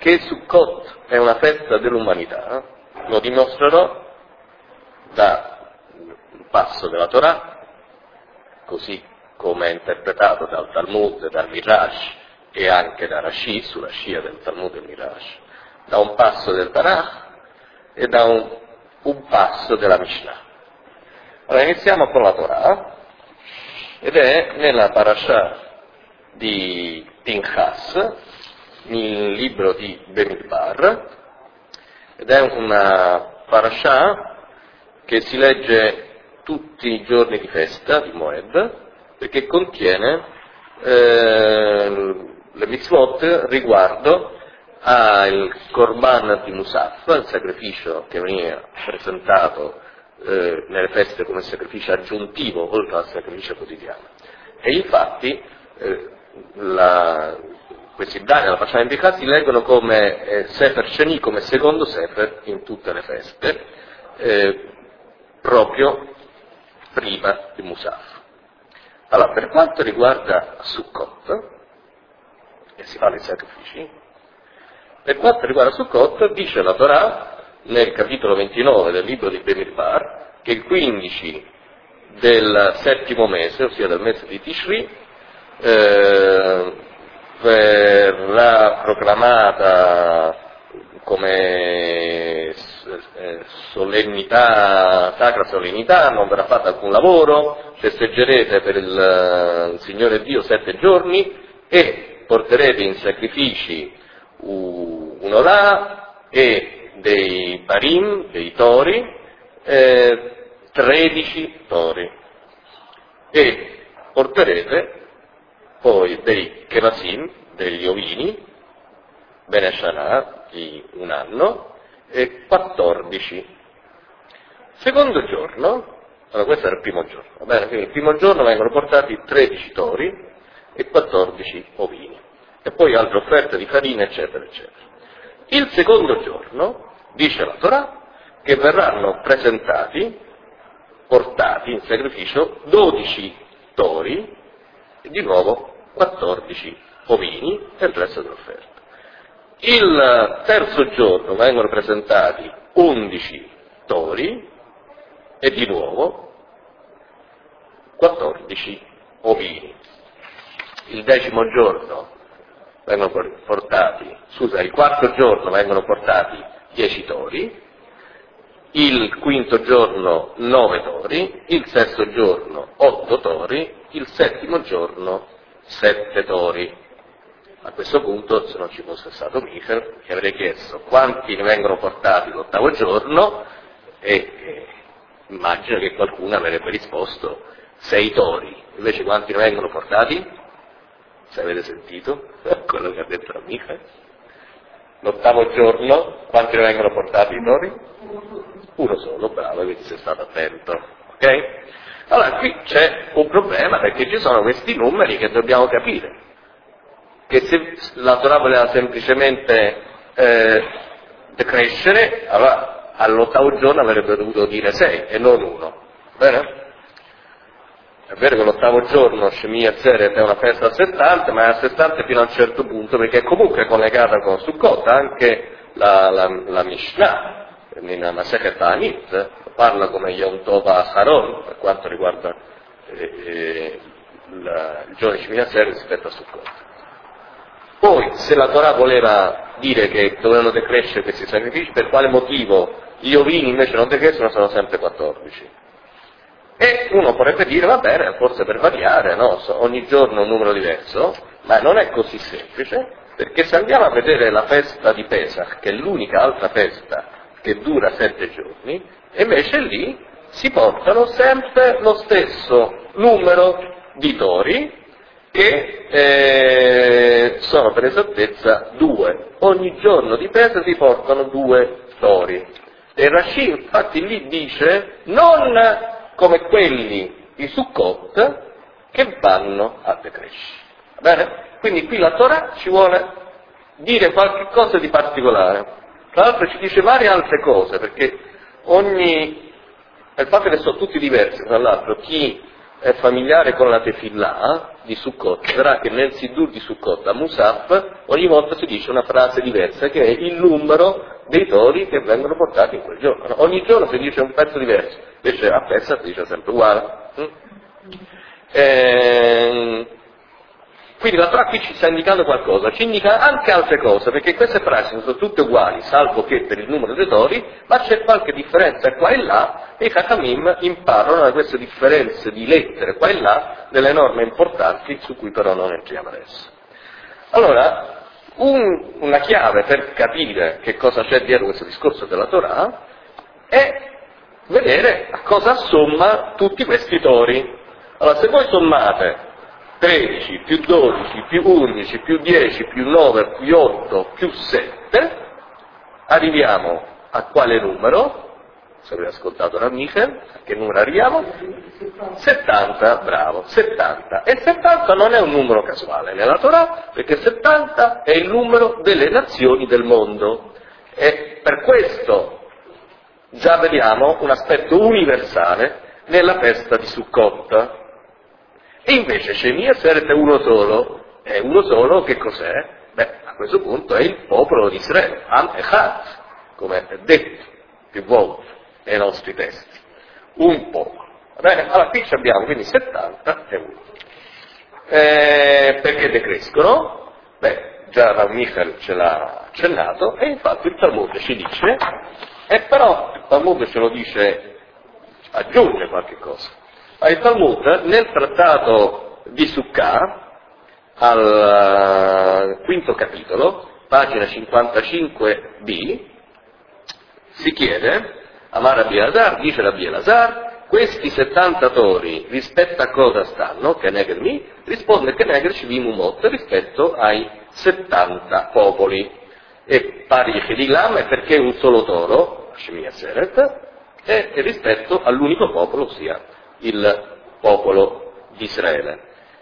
che Sukkot è una festa dell'umanità lo dimostrerò da un passo della Torah, così come è interpretato dal Talmud, dal Midrash e anche da Rashi, sulla scia del Talmud e del Midrash, da un passo del Tanakh e da un passo della Mishnah. Allora iniziamo con la Torah, ed è nella parasha di Pinchas, nel libro di Bemidbar, ed è una parasha che si legge tutti i giorni di festa, di Moed, perché contiene le mitzvot riguardo al Korban di Musaf, il sacrificio che veniva presentato nelle feste come sacrificio aggiuntivo oltre al sacrificio quotidiano. E infatti questi brani della parasha di Pinchas si leggono come Sefer Sheni, come secondo Sefer in tutte le feste, proprio prima di Musaf. Allora, per quanto riguarda Sukkot, e si fanno i sacrifici, per quanto riguarda Sukkot, dice la Torah, nel capitolo 29 del libro di Bemidbar, che il 15 del settimo mese, ossia del mese di Tishri, verrà proclamata come solennità, sacra solennità, non verrà fatto alcun lavoro, festeggerete per il Signore Dio 7 giorni e porterete in sacrifici un olà e dei parim, dei tori, 13 tori, e porterete poi dei kevasim, degli ovini, Beneshana, di un anno, e 14. Secondo giorno, allora questo era il primo giorno, va bene? Quindi il primo giorno vengono portati 13 tori e 14 ovini, e poi altre offerte di farina, eccetera, eccetera. Il secondo giorno, dice la Torah, che verranno presentati, portati in sacrificio 12 tori e di nuovo 14 ovini e il resto dell'offerta. Il terzo giorno vengono presentati 11 tori e di nuovo 14 ovini. Il decimo giorno vengono portati, il quarto giorno vengono portati 10 tori, il quinto giorno 9 tori, il sesto giorno 8 tori, il settimo giorno 7 tori. A questo punto, se non ci fosse stato Michel, gli avrei chiesto quanti ne vengono portati l'ottavo giorno e immagino che qualcuno avrebbe risposto 6 tori. Invece quanti ne vengono portati? Se avete sentito quello che ha detto Michel. L'ottavo giorno, quanti ne vengono portati i tori? Uno solo, bravo, quindi sei stato attento. Ok? Allora, qui c'è un problema, perché ci sono questi numeri che dobbiamo capire. Che se la Torah voleva semplicemente decrescere, allora all'ottavo giorno avrebbe dovuto dire 6 e non 1. Bene? È vero che l'ottavo giorno Shemi Atzeret è una festa a sé stante, ma è a sé stante fino a un certo punto, perché è comunque collegata con Sukkot. Anche la Mishnah, nella Masechet Ta'anit, parla come Yom Tov Acharon, per quanto riguarda il giorno di Shemi Atzeret rispetto a Sukkot. Poi, se la Torah voleva dire che dovevano decrescere questi sacrifici, per quale motivo gli ovini invece non decrescono, sono sempre 14? E uno potrebbe dire, va bene, forse per variare, no? Ogni giorno un numero diverso, ma non è così semplice, perché se andiamo a vedere la festa di Pesach, che è l'unica altra festa che dura 7 giorni, invece lì si portano sempre lo stesso numero di tori, che sono per esattezza 2. Ogni giorno di Pesach si portano 2 tori. E Rashi infatti lì dice, non come quelli di Sukkot che vanno a decrescere. Va bene? Quindi qui la Torah ci vuole dire qualche cosa di particolare. Tra l'altro ci dice varie altre cose, perché il fatto che sono tutti diversi, tra l'altro chi è familiare con la Tefillah di Sukkot, sarà che nel Siddur di Sukkot, a Musaf, ogni volta si dice una frase diversa, che è il numero dei tori che vengono portati in quel giorno. Ogni giorno si dice un pezzo diverso, invece a Pesach si dice sempre uguale. Quindi la Torah qui ci sta indicando qualcosa, ci indica anche altre cose, perché queste frasi sono tutte uguali, salvo che per il numero dei tori, ma c'è qualche differenza qua e là, e i Chachamim imparano da queste differenze di lettere qua e là delle norme importanti su cui però non entriamo adesso. Allora, una chiave per capire che cosa c'è dietro questo discorso della Torah è vedere a cosa assomma tutti questi tori. Allora, se voi sommate 13 più 12 più 11 più 10 più 9 più 8 più 7, arriviamo a quale numero? Se avete ascoltato da Michel, a che numero arriviamo? 70, bravo, 70. E 70 non è un numero casuale nella Torah, perché 70 è il numero delle nazioni del mondo. E per questo già vediamo un aspetto universale nella festa di Sukkot. E invece Shemini Atzeret è uno solo. È uno solo, che cos'è? Beh, a questo punto è il popolo di Israele, Am Echad, come è detto più volte nei nostri testi. Un popolo. Va bene? Allora qui abbiamo quindi 70 e 1. Perché decrescono? Beh, già Rav Michel ce l'ha accennato, e infatti il Talmud ci dice, e però il Talmud ce lo dice, aggiunge qualche cosa. Il Talmud nel trattato di Sukkah, al quinto capitolo, pagina 55b, si chiede, Amar Rabbi Elazar, dice Rabbi Elazar, questi 70 tori rispetto a cosa stanno? Keneged mi, risponde Keneged Shivim Umot, rispetto ai 70 popoli. E pari Chediglam è perché un solo toro, Shemini Atzeret, e rispetto all'unico popolo, ossia il popolo di Israele.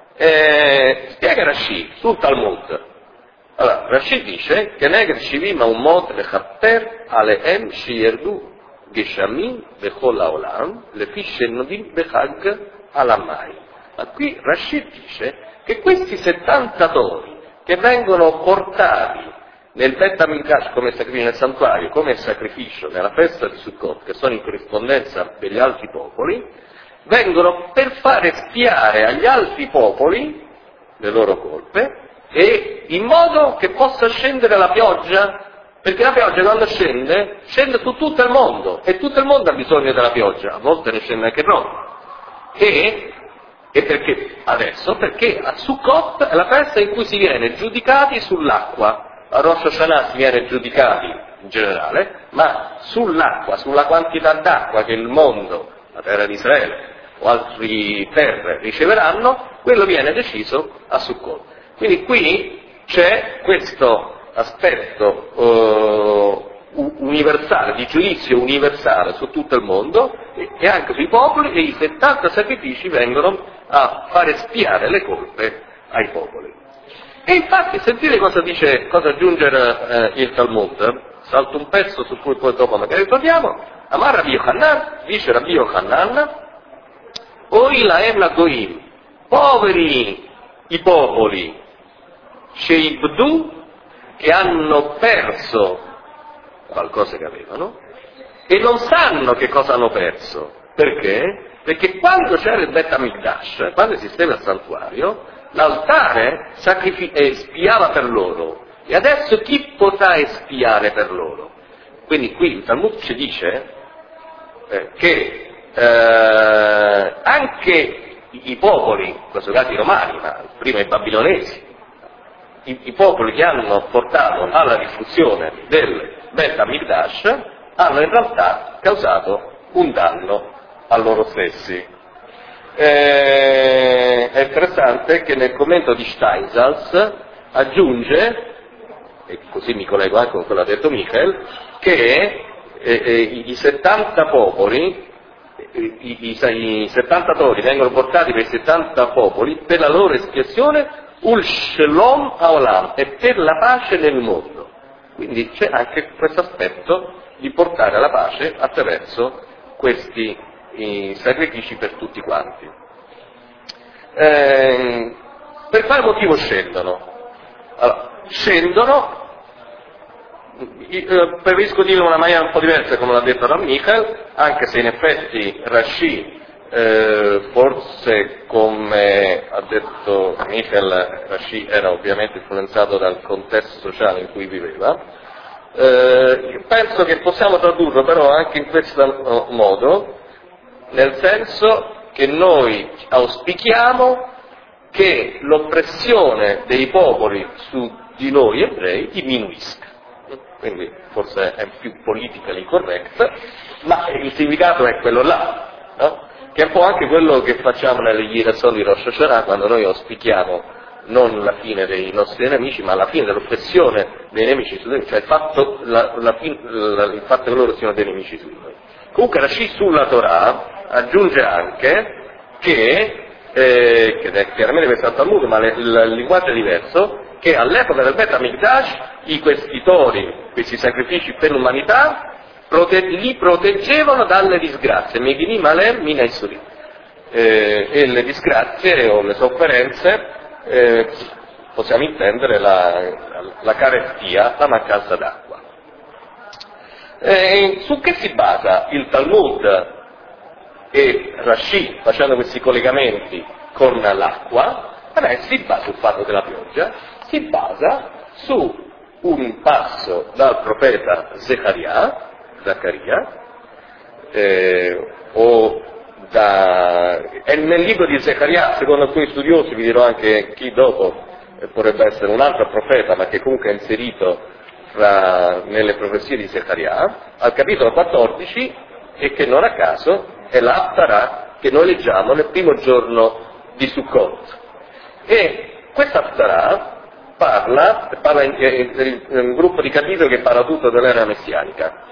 Spiega Rashi sul Talmud. Allora, Rashi dice che Neged Shivim Umot Lechaper Aleem Shiyerdu Geshamim Bechol Haolam Lefi Shenodim Bechag Alamai. Ma qui Rashi dice che questi 70 tori che vengono portati nel Bet Hamikdash come sacrificio nel santuario, come sacrificio nella festa di Sukkot, che sono in corrispondenza degli altri popoli, vengono per fare spiare agli altri popoli le loro colpe, e in modo che possa scendere la pioggia, perché la pioggia quando scende su tutto il mondo, e tutto il mondo ha bisogno della pioggia, a volte ne scende anche troppo. E perché adesso? Perché a Sukkot è la festa in cui si viene giudicati sull'acqua. A Rosh Hashanah si viene giudicati in generale, ma sull'acqua, sulla quantità d'acqua che il mondo, la terra di Israele o altre terre riceveranno, quello viene deciso a Sukkot. Quindi qui c'è questo aspetto universale, di giudizio universale su tutto il mondo e anche sui popoli, e i 70 sacrifici vengono a fare spiare le colpe ai popoli. E infatti sentite cosa dice, cosa aggiunge il Talmud. Salto un pezzo su cui poi dopo magari torniamo. Amar Rabbi Yochanan, dice Rabbi Yochanan, Oi laem la goim, poveri i popoli, sheibdu, che hanno perso qualcosa che avevano, e non sanno che cosa hanno perso. Perché? Perché quando c'era il Bet Hamikdash, quando esisteva il santuario, l'altare spiava per loro, e adesso chi potrà espiare per loro? Quindi qui il Talmud ci dice che anche i popoli, in questo caso i romani, ma prima i babilonesi, i popoli che hanno portato alla diffusione del Bet Hamikdash, hanno in realtà causato un danno a loro stessi. È interessante che nel commento di Steinsaltz aggiunge, e così mi collego anche con quello che ha detto Michel, che i 70 popoli, i 70 tori vengono portati per i 70 popoli per la loro espiazione ul shalom haolam, e per la pace nel mondo. Quindi c'è anche questo aspetto di portare la pace attraverso questi sacrifici per tutti quanti. Per quale motivo scendono? Allora, scendono, preferisco dire in una maniera un po' diversa come l'ha detto Rav Michael, anche se in effetti Rashi, forse come ha detto Michael, Rashi era ovviamente influenzato dal contesto sociale in cui viveva. Penso che possiamo tradurlo però anche in questo modo, nel senso che noi auspichiamo che l'oppressione dei popoli su di noi ebrei diminuisca. Quindi forse è più politically correct, ma il significato è quello là, no? Che è un po' anche quello che facciamo nelle Yirasol di Rosh Hashanah, quando noi auspichiamo non la fine dei nostri nemici, ma la fine dell'oppressione dei nemici su di noi, cioè il fatto che loro siano dei nemici su di noi. Comunque Rashi sulla Torah aggiunge anche che è chiaramente questo al Talmud, ma il linguaggio è diverso, che all'epoca del Bet HaMikdash i questi sacrifici per l'umanità, li proteggevano dalle disgrazie, Meginim Alem Mina Isurim, e le disgrazie o le sofferenze, possiamo intendere la carestia, la mancanza d'acqua. Su che si basa il Talmud e Rashi, facendo questi collegamenti con l'acqua? Si basa sul fatto della pioggia, si basa su un passo dal profeta Zaccaria, e nel libro di Zaccaria, secondo alcuni studiosi, vi dirò anche chi dopo potrebbe essere un altro profeta, ma che comunque è inserito nelle profezie di Zaccaria, al capitolo 14, e che non a caso è l'Haftarah che noi leggiamo nel primo giorno di Sukkot. E questa Haftarah parla in un gruppo di capitoli che parla tutto dell'era messianica.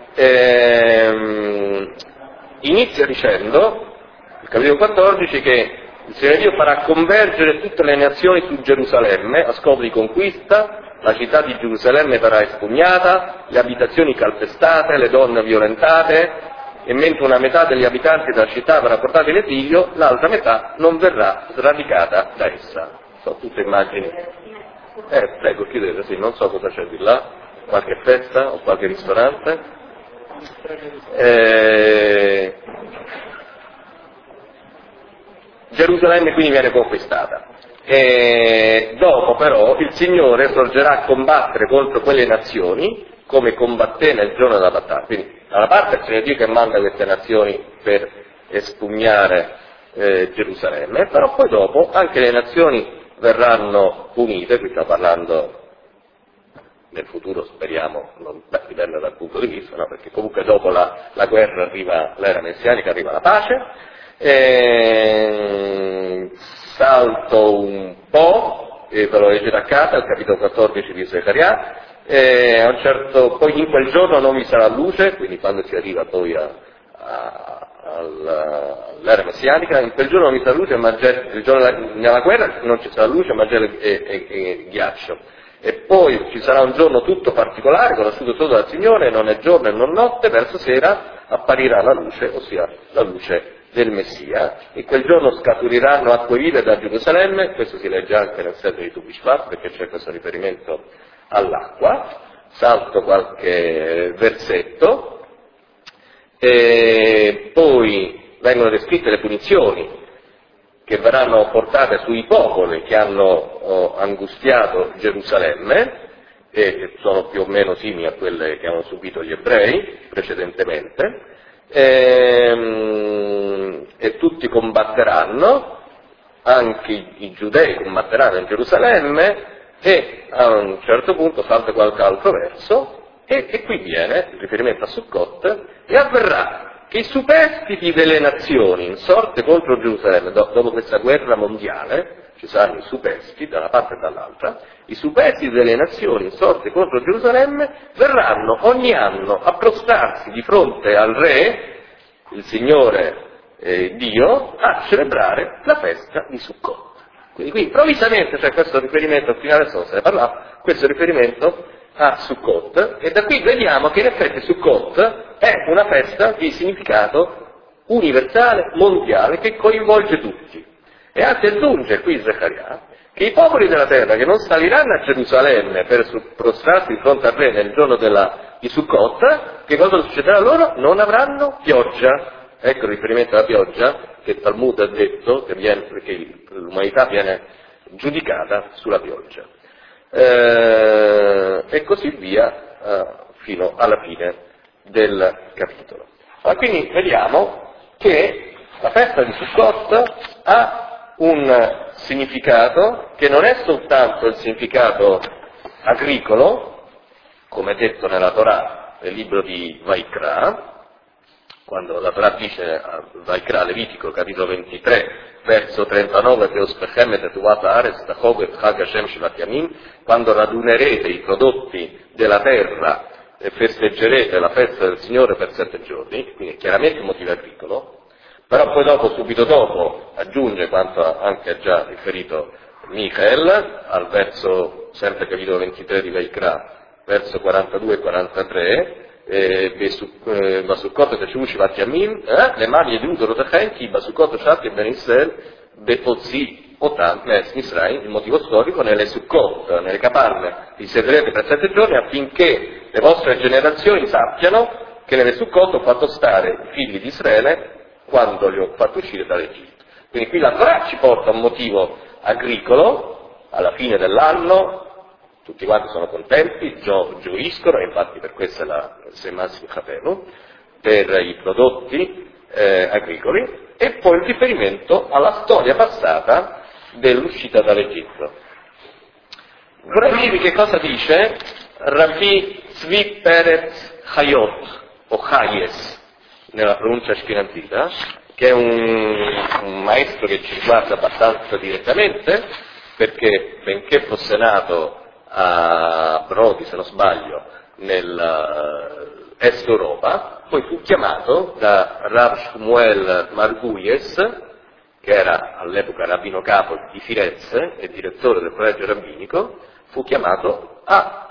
Inizia dicendo, il capitolo 14, che il Signore Dio farà convergere tutte le nazioni su Gerusalemme a scopo di conquista, la città di Gerusalemme verrà espugnata, le abitazioni calpestate, le donne violentate, e mentre una metà degli abitanti della città verrà portata in esilio, l'altra metà non verrà sradicata da essa. Sono tutte immagini. Prego, chiudete, sì, non so cosa c'è di là, qualche festa o qualche ristorante. Gerusalemme quindi viene conquistata. Dopo però il Signore sorgerà a combattere contro quelle nazioni come combatté nel giorno della battaglia. Quindi da una parte il Signore Dio che manda queste nazioni per espugnare Gerusalemme, però poi dopo anche le nazioni verranno punite, qui sta parlando nel futuro, speriamo, dipende dal punto di vista, no? Perché comunque dopo la guerra arriva l'era messianica, arriva la pace. Salto un po', ve lo leggete a casa, il capitolo 14 di Zaccaria, poi in quel giorno non vi sarà luce, quindi quando si arriva poi all'era messianica, in quel giorno non vi sarà luce, il giorno nella guerra non ci sarà luce, ma gelo e ghiaccio. E poi ci sarà un giorno tutto particolare, conosciuto solo dal Signore, non è giorno e non notte, verso sera apparirà la luce, ossia la luce del Messia, e quel giorno scaturiranno acque vive da Gerusalemme, questo si legge anche nel Seder di Tu Bishvat, perché c'è questo riferimento all'acqua. Salto qualche versetto, e poi vengono descritte le punizioni che verranno portate sui popoli che hanno angustiato Gerusalemme, e sono più o meno simili a quelle che hanno subito gli ebrei precedentemente, e tutti combatteranno, anche i giudei combatteranno in Gerusalemme, e a un certo punto salta qualche altro verso, e qui viene il riferimento a Sukkot, e avverrà che i superstiti delle nazioni in sorte contro Gerusalemme, dopo questa guerra mondiale, ci saranno i superstiti da una parte e dall'altra, i superstiti delle nazioni in sorte contro Gerusalemme verranno ogni anno a prostrarsi di fronte al Re, il Signore Dio, a celebrare la festa di Sukkot. Quindi qui improvvisamente c'è questo riferimento, fino adesso non se ne parlava, questo riferimento a Sukkot, e da qui vediamo che in effetti Sukkot è una festa di significato universale, mondiale, che coinvolge tutti. E anzi aggiunge qui Zaccaria che i popoli della terra che non saliranno a Gerusalemme per prostrarsi di fronte al re nel giorno di Sukkot, che cosa succederà loro? Non avranno pioggia. Ecco il riferimento alla pioggia che il Talmud ha detto che l'umanità viene giudicata sulla pioggia. E così via fino alla fine del capitolo. Ma quindi vediamo che la festa di Sukkot ha un significato che non è soltanto il significato agricolo, come detto nella Torah, nel libro di Vaikra, quando la Torah dice a Vaikra, Levitico, capitolo 23, verso 39, quando radunerete i prodotti della terra e festeggerete la festa del Signore per 7 giorni, quindi chiaramente un motivo agricolo, però poi dopo, subito dopo, aggiunge quanto anche ha già riferito Michael, al verso, sempre capitolo 23 di Vaikra, verso 42 e 43, בסוכות תשבו 7 ימים, למען ידעו דורותיכם כי בסוכות הושבתי בני ישראל בהוציא אותם מארץ מצרים, il motivo storico, nelle Sukkot, nelle capanne, vi sederete per 7 giorni affinché le vostre generazioni sappiano che nelle Sukkot ho fatto stare i figli di Israele quando li ho fatto uscire dall'Egitto. Quindi qui la Torah ci porta un motivo agricolo, alla fine dell'anno, tutti quanti sono contenti, gioiscono, e infatti per questo è la Semas Chatenu, per i prodotti agricoli, e poi il riferimento alla storia passata dell'uscita dall'Egitto. Vorrei dirvi che cosa dice Rabbi Tzvi Peretz Hayot, o Hayes, nella pronuncia ashkenazita, che è un maestro che ci riguarda abbastanza direttamente, perché benché fosse nato a Brody, se non sbaglio, nell'Est Europa, poi fu chiamato da Rav Shmuel Marguyes, che era all'epoca rabbino capo di Firenze e direttore del collegio rabbinico, fu chiamato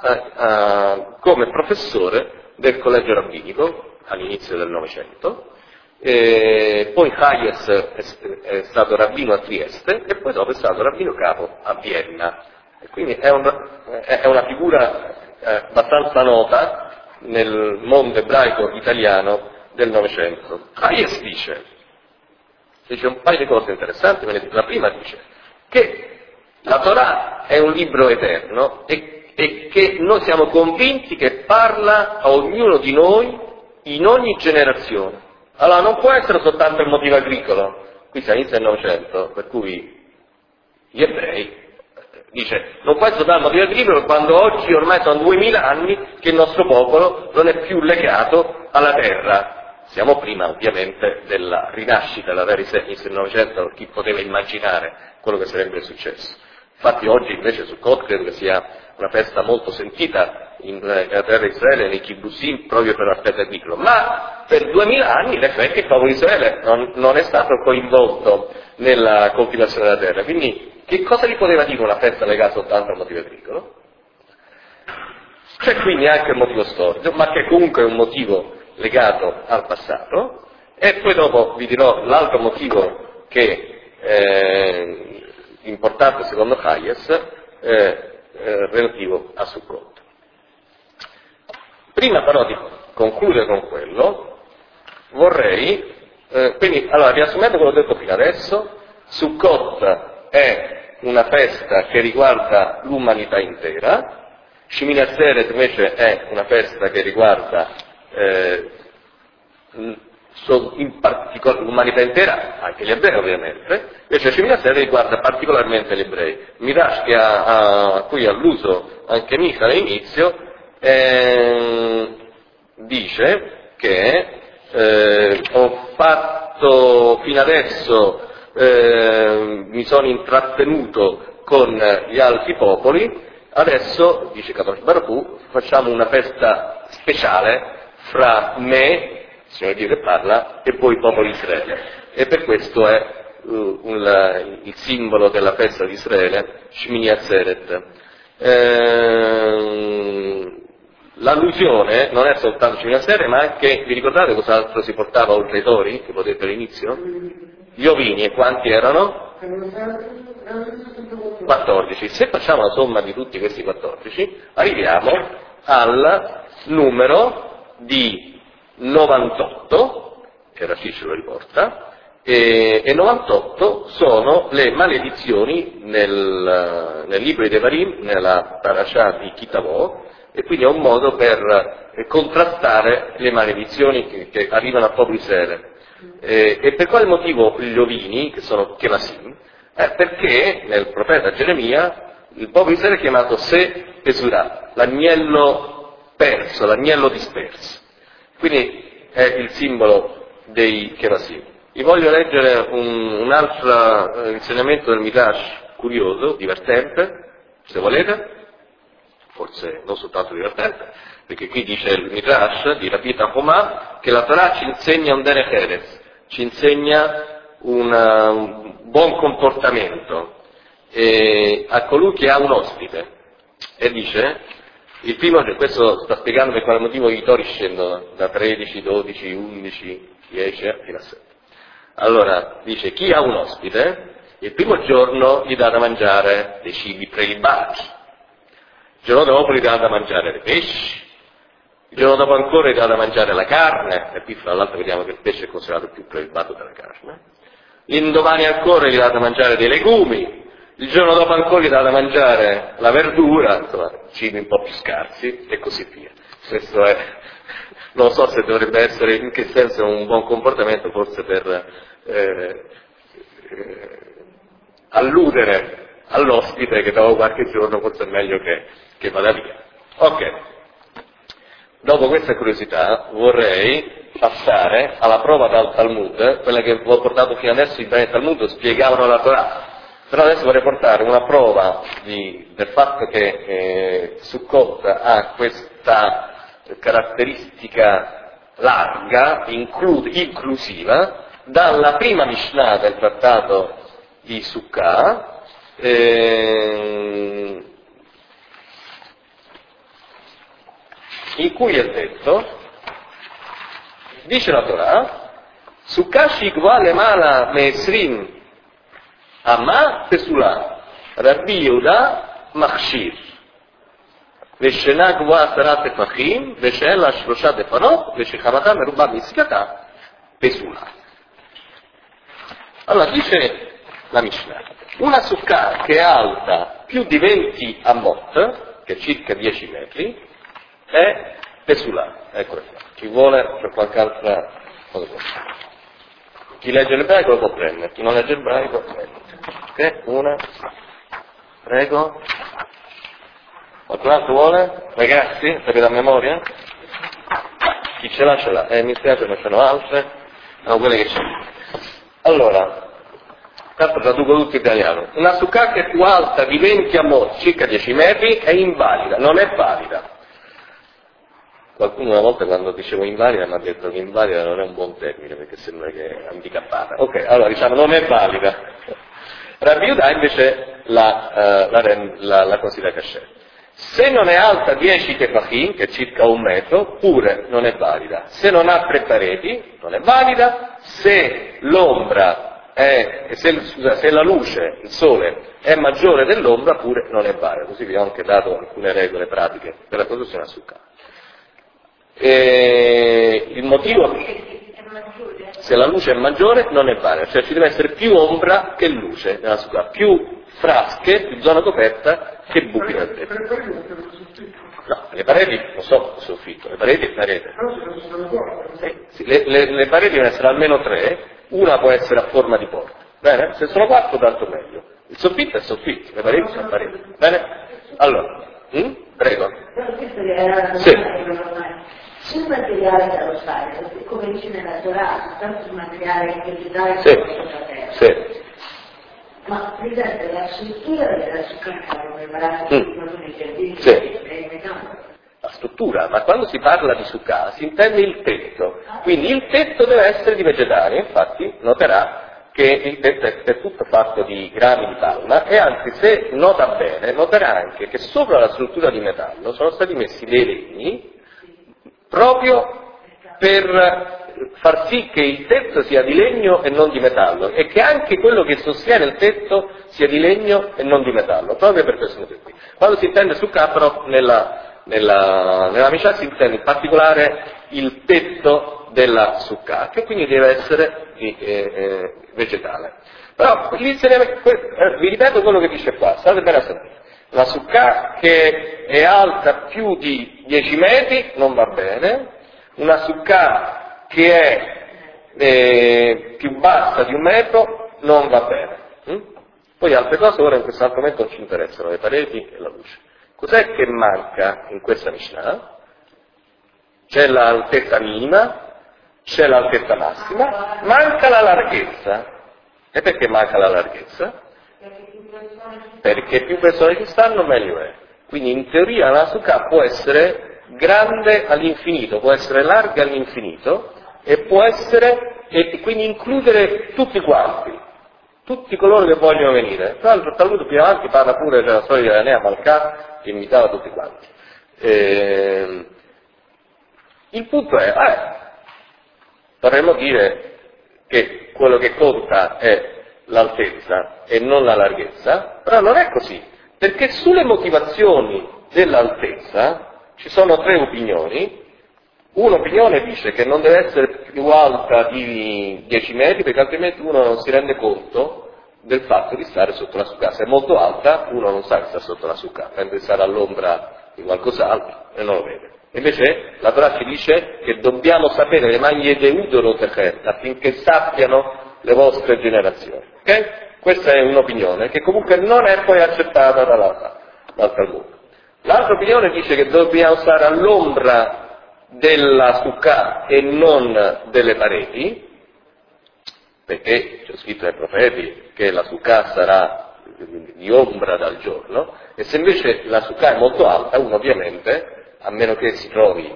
come professore del collegio rabbinico all'inizio del Novecento. Poi Hayes è stato rabbino a Trieste e poi dopo è stato rabbino capo a Vienna. E quindi è una figura abbastanza nota nel mondo ebraico italiano del Novecento. Hayes dice un paio di cose interessanti. La prima dice che la Torah è un libro eterno e che noi siamo convinti che parla a ognuno di noi in ogni generazione. Allora non può essere soltanto il motivo agricolo, qui si inizia il Novecento, per cui gli ebrei, dice, non può essere soltanto il motivo agricolo quando oggi ormai sono 2000 anni che il nostro popolo non è più legato alla terra. Siamo prima ovviamente della rinascita della terra inizio del Novecento, chi poteva immaginare quello che sarebbe successo. Infatti oggi invece Sukkot credo che sia una festa molto sentita nella terra di Israele, nei kibbutzim, proprio per l'aspetto agricolo, ma per 2000 anni in effetti il popolo di Israele non è stato coinvolto nella coltivazione della terra, quindi che cosa gli poteva dire una festa legata soltanto al motivo agricolo? C'è quindi anche il motivo storico, ma che comunque è un motivo legato al passato, e poi dopo vi dirò l'altro motivo che è importante secondo Hayes, relativo a Sukkot. Prima però di concludere con quello, vorrei, quindi, allora, riassumendo quello detto fino adesso, Sukkot è una festa che riguarda l'umanità intera, Shemini Atzeret invece è una festa che riguarda in particolare l'umanità intera, anche gli ebrei ovviamente, invece Shemini Atzeret riguarda particolarmente gli ebrei. Midrash a cui ha alluso anche Micha all'inizio, dice che ho fatto fino adesso, mi sono intrattenuto con gli altri popoli, adesso, dice Kadosh Baruch Hu, facciamo una festa speciale fra me, il Signore Dio che parla, e poi il popolo di Israele. E per questo è il simbolo della festa di Israele, Shemini Atzeret. L'allusione non è soltanto Shemini Atzeret, ma anche, vi ricordate cos'altro si portava oltre i tori, che potete all'inizio? Gli ovini, e quanti erano? 14. Se facciamo la somma di tutti questi 14, arriviamo al numero di 98, che Rashi lo riporta, e 98 sono le maledizioni nel libro di Devarim, nella parasha di Kitavò, e quindi è un modo per contrastare le maledizioni che arrivano al popolo Israele. E per quale motivo gli ovini, che sono Kenasim? Perché nel profeta Geremia il popolo Israele è chiamato Se Pesurà, l'agnello perso, l'agnello disperso. Quindi è il simbolo dei Kenasim. Vi voglio leggere un altro insegnamento del Midrash curioso, divertente, se volete, forse non soltanto divertente, perché qui dice il Midrash di Rabbi Tanhuma che la Torah ci insegna un derech eretz, ci insegna un buon comportamento a colui che ha un ospite, e dice, il primo, questo sta spiegando per quale motivo i tori scendono da 13, 12, 11, 10 fino a 7. Allora, dice, chi ha un ospite, il primo giorno gli dà da mangiare dei cibi prelibati, il giorno dopo gli dà da mangiare dei pesci, il giorno dopo ancora gli dà da mangiare la carne, e qui fra l'altro vediamo che il pesce è considerato più prelibato della carne, l'indomani ancora gli dà da mangiare dei legumi, il giorno dopo ancora gli dà da mangiare la verdura, insomma, cibi un po' più scarsi, e così via. Questo è, non so se dovrebbe essere, in che senso, un buon comportamento, forse per alludere all'ospite che dopo qualche giorno forse è meglio che vada via. Ok, dopo questa curiosità vorrei passare alla prova dal Talmud, quella che vi ho portato fino adesso. I brani del Talmud spiegavano la Torah, però adesso vorrei portare una prova del fatto che Sukkot ha questa caratteristica larga, inclusiva, dalla prima Mishnah del trattato di Sukkah, in cui è detto, dice la Torah, Sukkah shikva lemala me'esrim ama pesula Rabbi Yehuda machshir ושנה גבוהה 10 טפחים, ושאין לה 3 דפנות, ושחמתה מרובה מסקתה, פסולה. Allora, dice la Mishnah, una sukkah che è alta più di 20 ammot, che è circa 10 metri, è pesula. Eccola qua. Chi vuole per qualche altra cosa. Chi legge l'ebraico lo può prendere, chi non legge l'ebraico prende. Ok? Una, prego. Qualcun altro vuole? Ragazzi, sapete a memoria? Chi ce l'ha ce l'ha. Mi spiace, ma ce ne sono altre. No, quelle che c'è. Allora, tanto traduco tutto italiano. Una sukkah che è più alta di 20 amot, circa 10 metri, è invalida, non è valida. Qualcuno una volta quando dicevo invalida mi ha detto che invalida non è un buon termine, perché sembra che è handicappata. Ok, allora diciamo non è valida. Rabbi Yehuda invece la considera kasher. Se non è alta 10 tefachim, che è circa 1 metro, pure non è valida. Se non ha 3 pareti, non è valida. Se se la luce, il sole, è maggiore dell'ombra, pure non è valida. Così vi ho anche dato alcune regole pratiche per la costruzione a sukkah. Il motivo, se la luce è maggiore, non è valida. Cioè ci deve essere più ombra che luce nella sukkah, più frasche, più zona coperta che buchi nel tetto. No, le pareti, non so il soffitto, le pareti e parete. Sì, le pareti devono essere almeno 3, una può essere a forma di porta. Bene? Se sono 4 tanto meglio. Il soffitto è soffitto, le pareti sono pareti. Bene? Allora, prego. Sì. Sul materiale da lo fare, come dice nella Torah, tanto sul materiale che ti dà il terra. Sì. Ma per esempio la struttura della sukkah preparata nei giardini la struttura, ma quando si parla di sukkah si intende il tetto, quindi il tetto deve essere di vegetale, infatti noterà che il tetto è tutto fatto di grani di palma, e anzi, se nota bene, noterà anche che sopra la struttura di metallo sono stati messi dei legni proprio per far sì che il tetto sia di legno e non di metallo, e che anche quello che sostiene il tetto sia di legno e non di metallo, proprio per questo motivo qui. Quando si intende sukkah, però nella Mishnah si intende in particolare il tetto della sukkah, che quindi deve essere vegetale. Però vi ripeto quello che dice qua, state bene a sentire. La sukkah che è alta più di 10 metri non va bene, una sukkah che è più bassa di 1 metro non va bene. Poi altre cose ora in questo argomento non ci interessano, le pareti e la luce. Cos'è che manca in questa Mishnah? C'è l'altezza minima, c'è l'altezza massima, manca la larghezza. E perché manca la larghezza? Perché più persone ci stanno meglio è. Quindi in teoria la sukkah può essere grande all'infinito, può essere larga all'infinito e può essere, e quindi includere tutti quanti, tutti coloro che vogliono venire. Tra l'altro Talmud più avanti parla pure della storia di Enea Malkah che invitava tutti quanti. Il punto è, dovremmo dire che quello che conta è l'altezza e non la larghezza, però non è così, perché sulle motivazioni dell'altezza ci sono 3 opinioni. Un'opinione dice che non deve essere più alta di 10 metri, perché altrimenti uno non si rende conto del fatto di stare sotto la sukkah. Se è molto alta, uno non sa che sta sotto la sukkah, pensa di stare all'ombra di qualcos'altro e non lo vede. Invece la Torah ci dice che dobbiamo sapere le maglie deudolo affinché sappiano le vostre generazioni. Ok? Questa è un'opinione che comunque non è poi accettata dal Talmud. L'altra opinione dice che dobbiamo stare all'ombra della sukkah e non delle pareti, perché c'è scritto nei profeti che la sukkah sarà di ombra dal giorno, e se invece la sukkah è molto alta, uno ovviamente, a meno che si trovi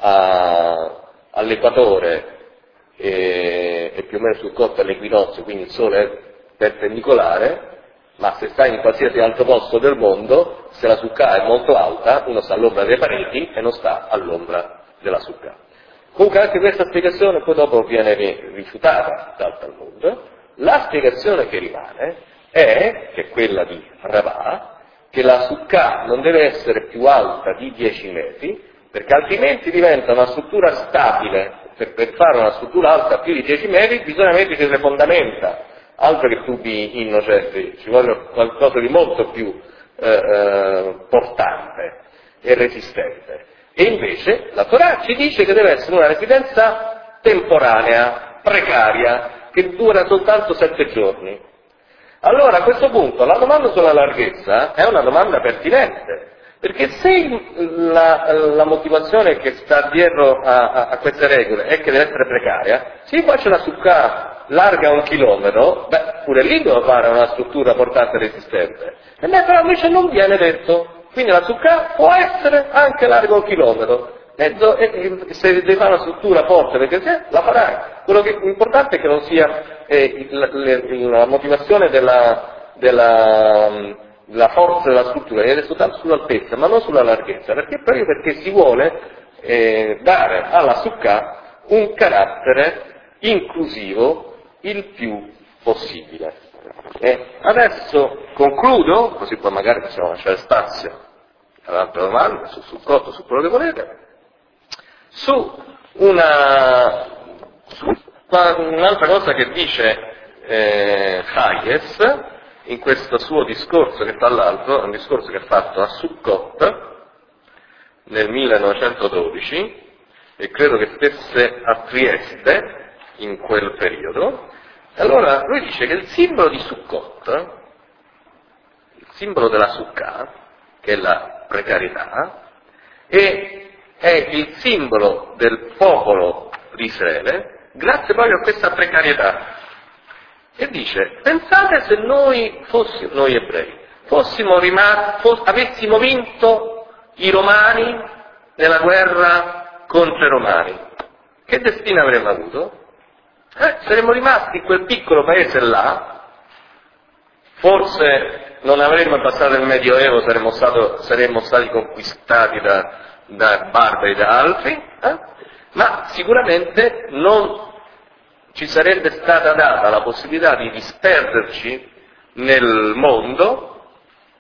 all'equatore e più o meno sul corpo all'equinozio, quindi il sole è perpendicolare, ma se sta in qualsiasi altro posto del mondo, se la sukkah è molto alta, uno sta all'ombra delle pareti e non sta all'ombra della sukkah. Comunque anche questa spiegazione poi dopo viene rifiutata dal Talmud. La spiegazione che rimane è, che è quella di Ravà, che la sukkah non deve essere più alta di 10 metri, perché altrimenti diventa una struttura stabile. Per fare una struttura alta più di 10 metri bisogna mettere le fondamenta, altro che tubi innocenti, ci vuole qualcosa di molto più portante e resistente. E invece la Torah ci dice che deve essere una residenza temporanea, precaria, che dura soltanto 7 giorni. Allora a questo punto la domanda sulla larghezza è una domanda pertinente, perché se la motivazione che sta dietro a queste regole è che deve essere precaria, se io faccio una sukkah larga 1 chilometro, pure lì devo fare una struttura portante e resistente. E però invece non viene detto. Quindi la sukkah può essere anche larga 1 chilometro. E se devi fare una struttura forte, perché se la farai. Quello che è importante è che non sia la motivazione della forza della struttura, è soltanto sull'altezza, ma non sulla larghezza, proprio perché si vuole dare alla sukkah un carattere inclusivo il più possibile. Adesso concludo, così poi magari possiamo lasciare spazio ad altre domande su Sukkot, su quello che volete, su un'altra cosa che dice Hayes in questo suo discorso, che tra l'altro è un discorso che ha fatto a Sukkot nel 1912 e credo che stesse a Trieste in quel periodo. Allora lui dice che il simbolo di Sukkot, il simbolo della sukkah, che è la precarietà, è il simbolo del popolo di Israele grazie proprio a questa precarietà. E dice, pensate se noi ebrei avessimo vinto i romani nella guerra contro i romani, che destino avremmo avuto? Saremmo rimasti in quel piccolo paese là, forse non avremmo passato il Medioevo, saremmo stati conquistati da barbari, da altri, ma sicuramente non ci sarebbe stata data la possibilità di disperderci nel mondo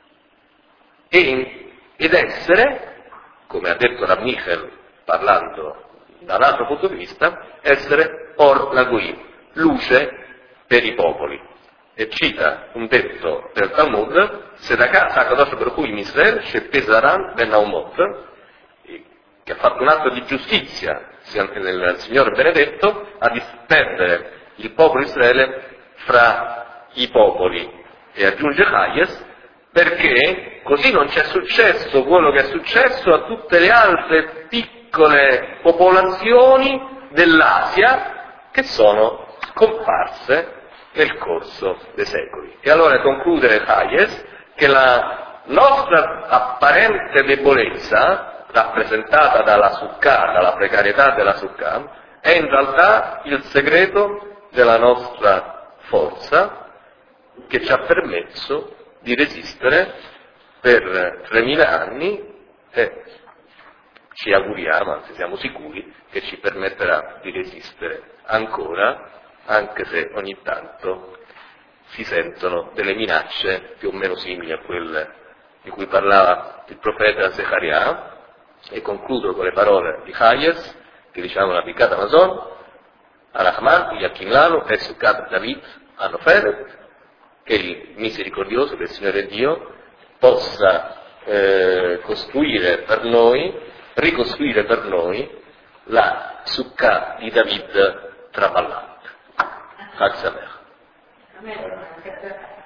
ed essere, come ha detto Rav Michel parlando da un altro punto di vista, essere Or Lagoim, luce per i popoli. E cita un detto del Talmud, Sedakah Hakadosh Baruch Hu in Israel, Shepezaran Ben Naumot, che ha fatto un atto di giustizia nel Signore benedetto a disperdere il popolo di Israele fra i popoli. E aggiunge Hayes, perché così non c'è successo quello che è successo a tutte le altre piccole popolazioni dell'Asia che sono scomparse nel corso dei secoli. E allora conclude Hayes che la nostra apparente debolezza, rappresentata dalla Sukkah, dalla precarietà della Sukkah, è in realtà il segreto della nostra forza che ci ha permesso di resistere per 3000 anni e ci auguriamo, anzi siamo sicuri, che ci permetterà di resistere ancora, anche se ogni tanto si sentono delle minacce più o meno simili a quelle di cui parlava il profeta Zechariah. E concludo con le parole di Hayes, che diciamo la Birkat Hamazon, Arachman, Yakin Lanu, e Sukkot David, Anoferet, che il misericordioso, che il Signore Dio, possa ricostruire per noi la Sukkah di David traballante. Chag Sameach.